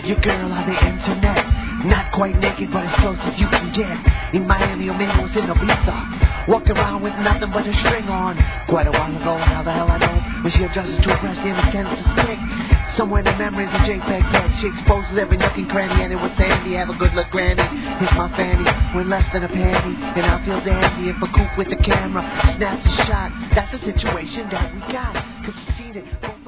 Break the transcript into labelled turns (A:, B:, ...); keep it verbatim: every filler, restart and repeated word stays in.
A: your girl on the internet. Not quite naked, but as close as you can get. In Miami or Mingos in Ibiza. Walk around with nothing but a string on. Quite a while ago, how the hell I know? When she adjusts to a breast image, canvas to stick. Somewhere in the memories of JPEG pet. She exposes every nook and cranny, and it was Sandy. Have a good look, granny. Here's my fanny, when less than a penny. And I feel dandy if a coop with the camera snaps a shot. That's the situation that we got. Cause I've seen it.